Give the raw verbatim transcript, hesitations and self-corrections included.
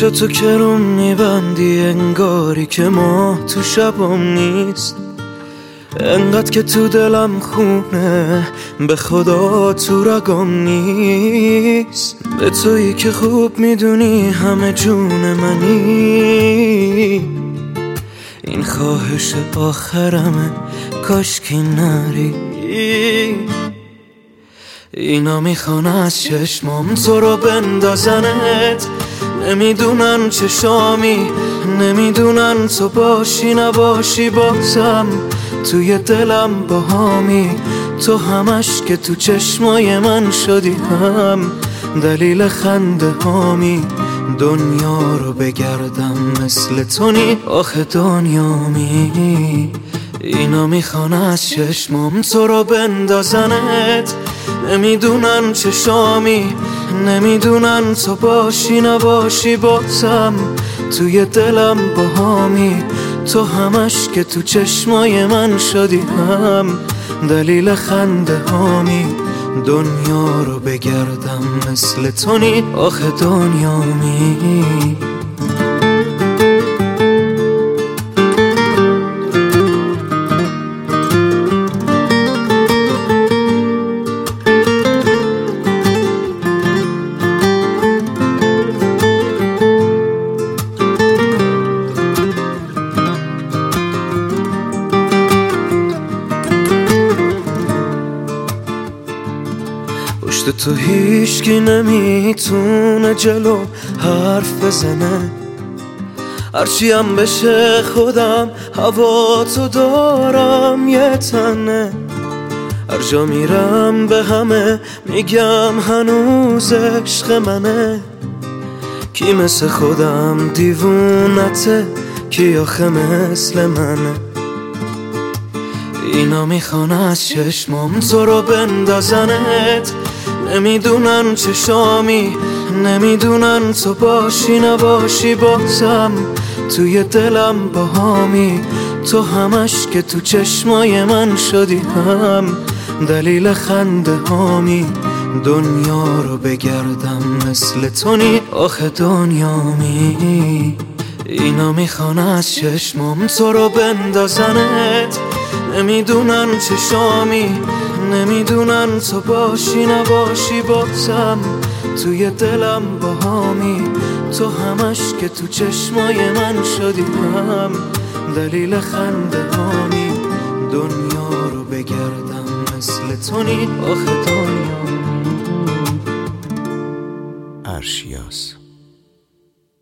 چشاتو که رو میبندی انگاری که ما تو شبام نیست، انقدر که تو دلم خونه به خدا تو رگام نیست. به تویی که خوب میدونی همه جون منی، این خواهش آخرمه کاشکی نری. اینا میخوان از چشمام تو رو بندازنت، نمیدونن چشامی، نمیدونن تو باشی نباشی بازم توی دلم باهامی. تو همش که تو چشمای من شدی هم دلیل خنده هامی. دنیا رو بگردم مثل تو نی آخه دنیامی. اینا میخوان از چشمام تو رو بندازنت، نمیدونن چشامی، نمیدونن تو باشی نباشی بازم توی دلم باهامی. تو همش که تو چشمای من شدی هم دلیل خنده هامی. دنیا رو بگردم مثل تو نی آخه دنیامی. پشت تو هیچکی نمیتونه جلو حرف بزنه، هرچی هم بشه خودم هوا تو دارم یه تنه. هر جا میرم به همه میگم هنوز عشق منه. کی مثل خودم دیوونته، کی آخه مثل منه. اینا میخوان از چشمام تو رو بندازنت، نمیدونن چشامی، نمیدونن تو باشی نباشی بازم توی دلم باهامی. تو همش که تو چشمای من شدی هم دلیل خنده هامی. دنیا رو بگردم مثل تو نی آخه دنیامی. اینا میخوان از چشمام تو رو بندازنت، نمیدونن چشامی، نمیدونن تو باشی نباشی بازم توی دلم باهامی. تو همش که تو چشمای من شدی هم دلیل خنده هامی. دنیا رو بگردم مثل تو نی آخه دنیامی. ارشیاس.